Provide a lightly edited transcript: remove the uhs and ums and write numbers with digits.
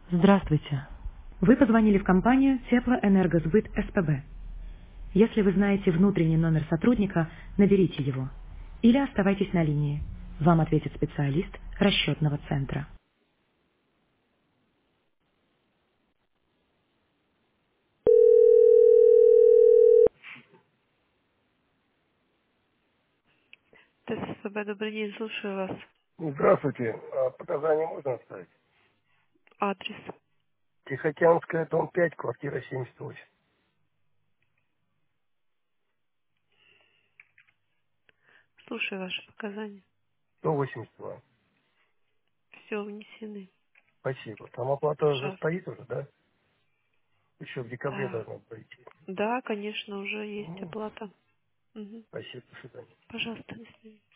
Здравствуйте. Вы позвонили в компанию Теплоэнергосбыт СПБ. Если вы знаете внутренний номер сотрудника, наберите его. Или оставайтесь на линии. Вам ответит специалист расчетного центра. ТССБ, добрый день, слушаю вас. Здравствуйте. Показания можно оставить? Адрес. Тихоокеанская, дом 5, квартира 78. Слушаю ваши показания. 182. Все внесены. Спасибо. Там оплата уже Пожалуйста. стоит уже, да? Еще в декабре А, должна пройти. да, конечно, уже есть Ну, оплата. Мгм. спасибо, до свидания. Пожалуйста, до свидания.